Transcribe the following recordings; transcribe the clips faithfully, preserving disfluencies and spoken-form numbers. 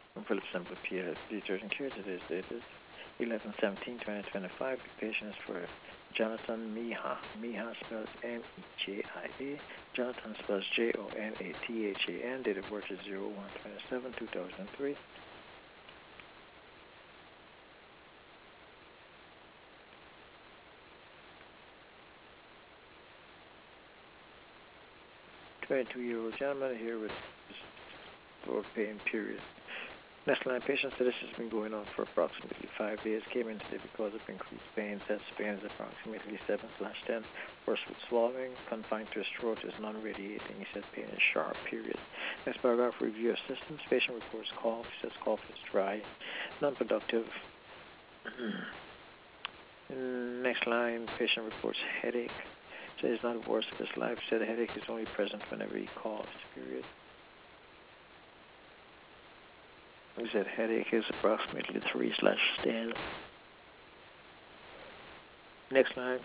From Philip Semple, P L S, urgent care. Today's date is eleven seventeen twenty twenty-five. The patient is for Jonathan Miha. Miha spells M E J I A. Jonathan spells J O N A T H A N. Date of birth is zero one twenty-seven two thousand three. twenty-two-year-old gentleman here with throat pain, period. Next line, patient said this has been going on for approximately five days. Came in today because of increased pain. Says pain is approximately seven slash ten. Worse with swallowing. Confined to his throat is non-radiating. He said pain is sharp, period. Next paragraph, review of systems. Patient reports cough. He says cough is dry, non-productive. Next line, patient reports headache. Said it's not the worst of his life. Said the headache is only present whenever he coughs, period. He said headache is approximately three slash ten. Next line.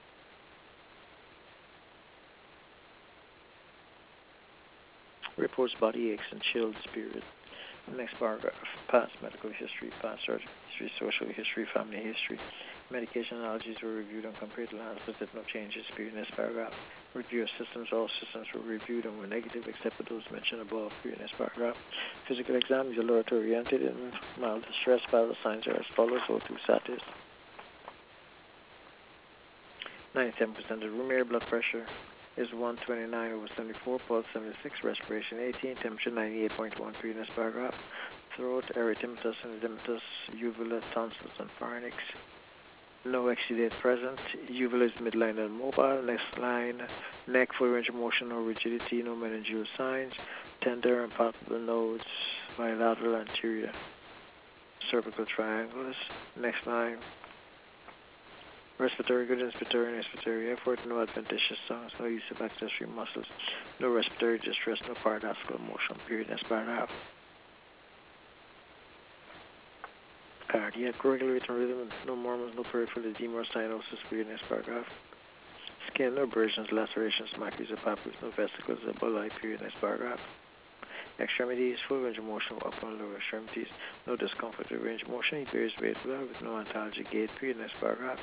Reports body aches and chilled spirit. Next paragraph. Past medical history, past surgical history, social history, family history. Medication allergies were reviewed and compared to last visit. No changes. Period. Next paragraph. Review of systems. All systems were reviewed and were negative except for those mentioned above. Period. Next paragraph. Physical exam is alert oriented and mild distress. Vital signs are as follows. O two status. ninety-seven percent of room air. Blood pressure is one twenty-nine over seventy-four, pulse seventy-six, respiration eighteen, temperature ninety-eight point one three. Next paragraph. Throat, erythematous and edematous, uvula, tonsils, and pharynx. No exudate present. Uvula is midline and mobile. Next line. Neck, full range of motion, no rigidity, no meningeal signs. Tender and palpable nodes, bilateral anterior cervical triangles. Next line. Respiratory good, inspiratory and expiratory effort, no adventitious sounds, no use of accessory muscles, no respiratory distress, no paradoxical motion, period. Next paragraph. Cardiac, regular rhythm, no murmurs, no peripheral edema or cyanosis, period. Next paragraph. Skin, no abrasions, lacerations, maculae or papules, no vesicles, emboli, period. Next paragraph. Extremities, full range of motion, upper and lower extremities, no discomfort or range of motion, he bears weight well with no antalgic gait, period. Next paragraph.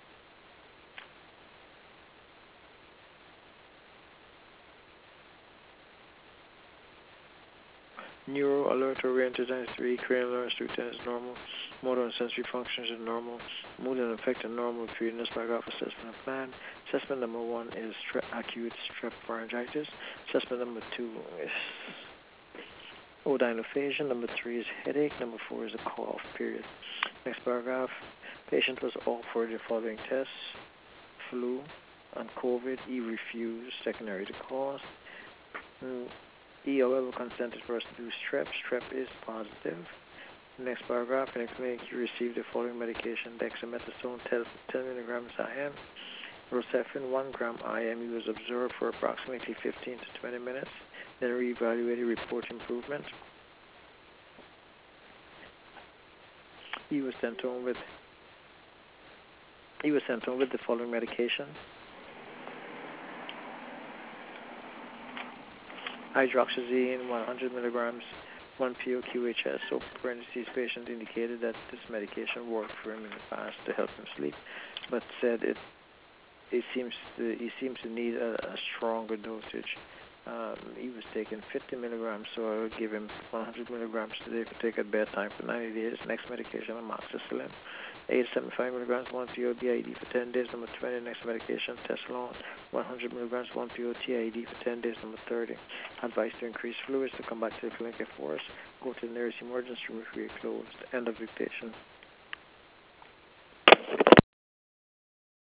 Neuro, alert, oriented, times three, cranial learns through ten is normal. Motor and sensory functions are normal. Mood and affect are normal. Period. This paragraph assessment and plan. Assessment number one is stre- acute strep pharyngitis. Assessment number two is odynophagia. Number three is headache. Number four is a cough. Period. Next paragraph. Patient was offered the following tests: flu and COVID. He refused, secondary to cause. Mm, He, however, consented for us to do strep. Strep is positive. Next paragraph. In a clinic, he received the following medication: dexamethasone ten milligrams I M, Rocephin one gram I M. He was observed for approximately fifteen to twenty minutes. Then reevaluated, report improvement. He was sent home with he was sent home with the following medication: hydroxyzine one hundred milligrams, one P O Q H S. So, parentheses, patient indicated that this medication worked for him in the past to help him sleep, but said it it seems to, he seems to need a, a stronger dosage. Um, he was taking fifty milligrams, so I would give him one hundred milligrams today to take at bedtime for ninety days. Next medication, amoxicillin, eight seventy-five milligrams, one P O D I D for ten days. Number twenty, next medication, Tessalon, one hundred milligrams, one P O T I D for ten days. Number thirty, advice to increase fluids to come back to the clinic if worse. Go to the nearest emergency room if we are closed. End of dictation.